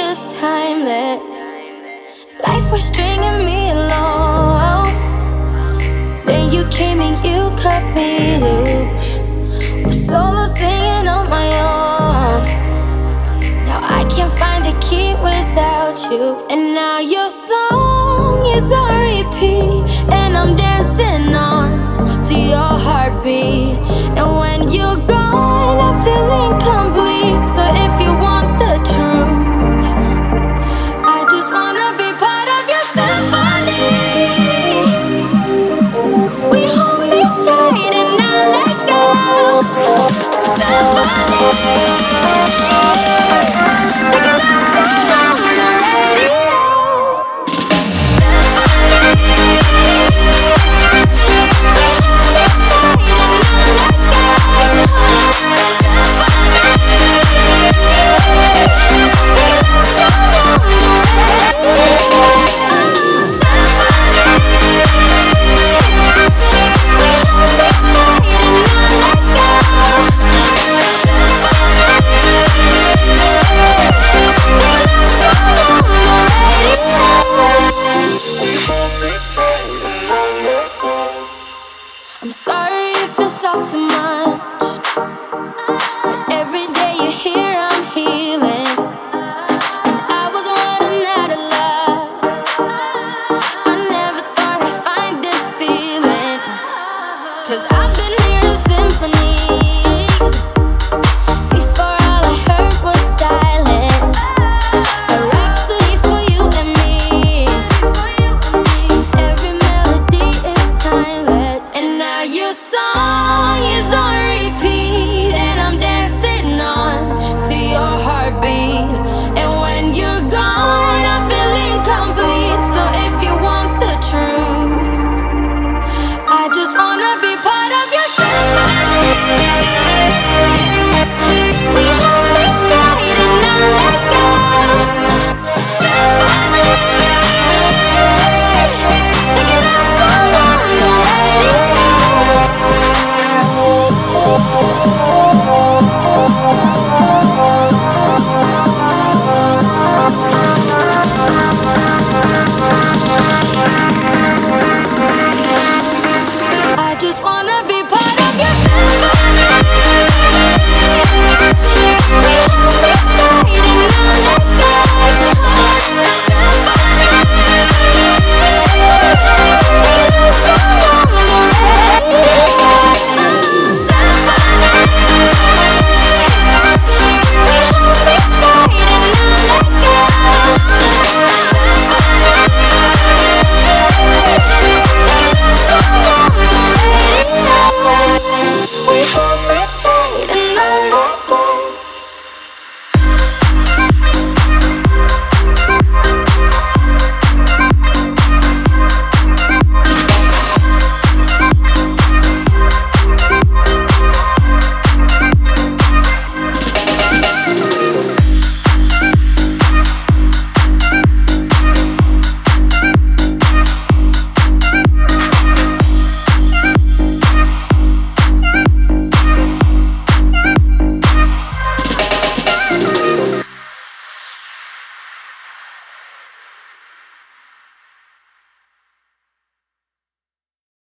is timeless. Life was stringing me along. Then you came and you cut me loose. Was solo singing on my own. Now I can't find the key without you. And now your song is on repeat, and I'm dancing on to your heartbeat. And when you're gone, I feel incomplete. So if you want the truth, I just wanna be part of your symphony. We hold me tight and I let go. Symphony, like a love song on the radio. I'm sorry if it's all too much, but every day you're here I'm healing. And I was running out of luck. I never thought I'd find this feeling, 'cause I've been hearing symphonies before all I heard was silence. A rhapsody for you and me. Every melody is timeless. And now your song is on repeat, and I'm dancing on to your heartbeat. And when you're gone, I feel incomplete. So if you want the truth, I just wanna be part of your symphony.